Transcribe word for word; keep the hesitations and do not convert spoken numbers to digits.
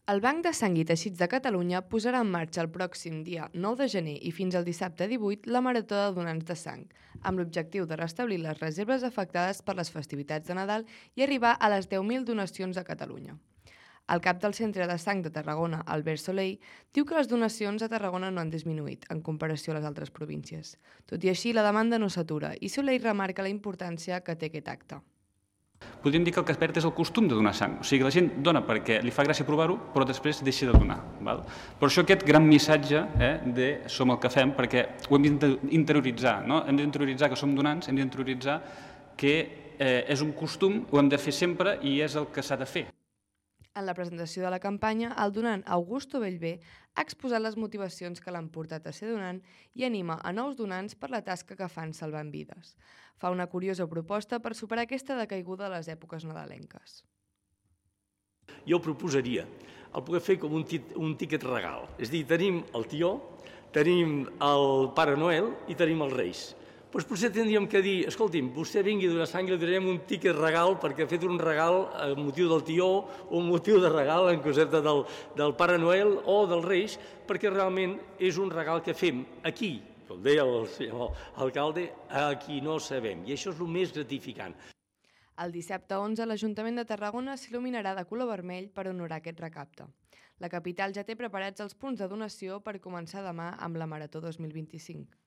El Banc de Sang i Teixits de Catalunya posarà en marxa el pròxim dia nou de gener i fins al dissabte divuit la Marató de Donants de Sang, amb l'objectiu de restablir les reserves afectades per les festivitats de Nadal i arribar a les deu mil donacions a Catalunya. El cap del Centre de Sang de Tarragona, Albert Soleil, diu que les donacions a Tarragona no han disminuït en comparació a les altres províncies. Tot i així, la demanda no s'atura i Soleil remarca la importància que té aquest acte. Podríem dir que el que es perd és el costum de donar sang. O sigui, la gent dona perquè li fa gràcia provar-ho, però després deixa de donar. Val? Per això aquest gran missatge eh, de som el que fem, perquè ho hem d'interioritzar. No? Hem d'interioritzar que som donants, hem d'interioritzar que eh, és un costum, ho hem de fer sempre i és el que s'ha de fer. En la presentació de la campanya, el donant Augusto Bellver ha exposat les motivacions que l'han portat a ser donant i anima a nous donants per la tasca que fan salvant vides. Fa una curiosa proposta per superar aquesta decaiguda a les èpoques nadalenques. Jo proposaria el poder fer com un, un tiquet regal. És a dir, tenim el tió, tenim el Pare Noel i tenim els Reis. Doncs potser tindríem que dir, escolti'm, vostè vingui a donar sang i li donarem un tiquet regal perquè ha fet un regal a motiu del tió o un motiu de regal en concepte del, del Pare Noel o dels Reis, perquè realment és un regal que fem aquí, com deia el senyor alcalde, a qui no sabem, i això és el més gratificant. El dissabte onze, l'Ajuntament de Tarragona s'il·luminarà de color vermell per honorar aquest recapte. La capital ja té preparats els punts de donació per començar demà amb la Marató dos mil vint-i-cinc.